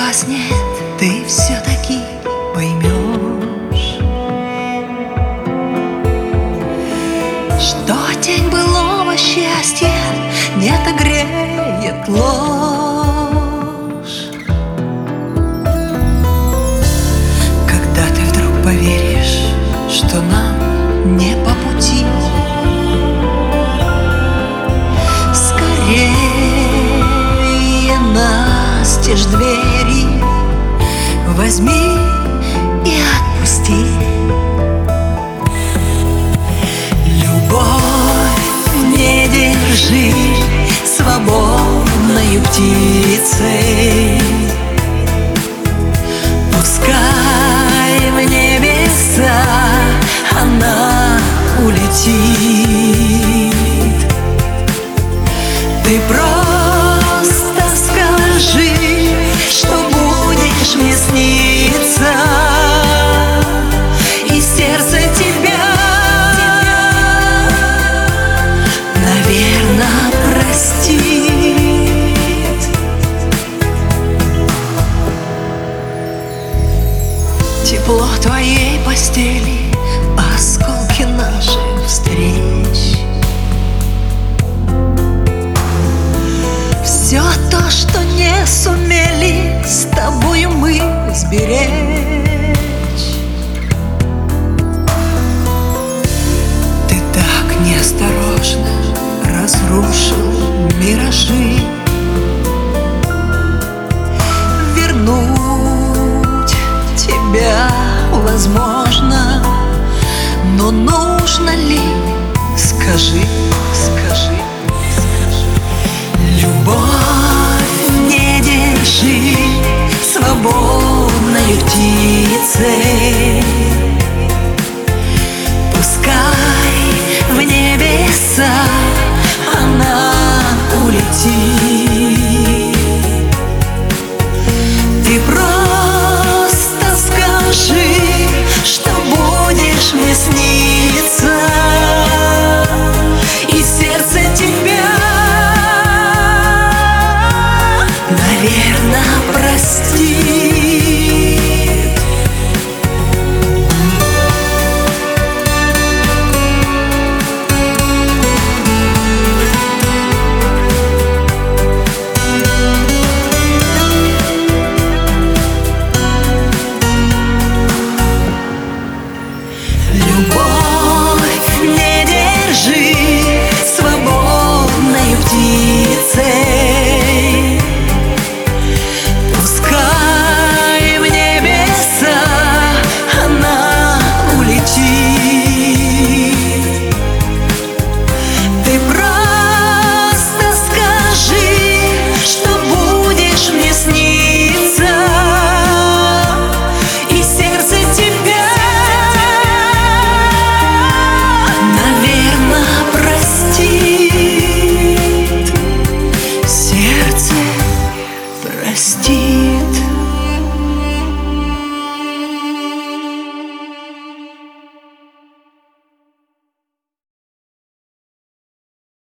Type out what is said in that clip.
погаснет, ты все-таки поймешь, что тень былого счастья не отогреет ложь. Когда ты вдруг поверишь, что нам не по пути, скорее настежь двери возьми и отпусти. Любовь не держи свободною птицей, пускай в небеса она улетит. Ты просто скажи, что будешь мне сниться, и сердце тебя, наверное, простит. Тепло твоей постели, осколки наших встреч, все то, что не сумели с тобою мы сберечь.